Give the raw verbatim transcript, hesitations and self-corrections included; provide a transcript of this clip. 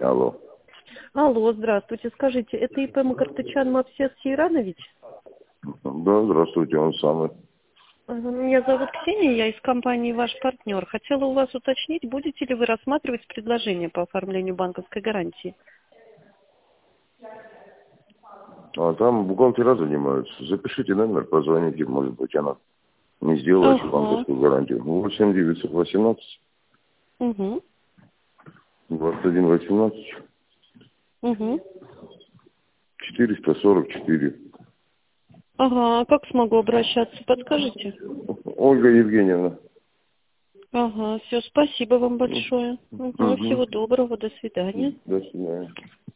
Алло. Алло, здравствуйте. Скажите, это ИП Макартычан Мавсес Сейранович? Да, здравствуйте, он самый. Ага, меня зовут Ксения, я из компании «Ваш партнер». Хотела у вас уточнить, будете ли вы рассматривать предложение по оформлению банковской гарантии? А там бухгалтера занимаются. Запишите номер, позвоните, может быть, она не сделала еще Ага. банковскую гарантию. восемь девятьсот восемнадцать Угу. двадцать один восемнадцать Угу. четыреста сорок четыре. Ага, а как смогу обращаться, подскажите? Ольга Евгеньевна. Ага, все, спасибо вам большое. Угу, Угу. всего доброго, до свидания. До свидания.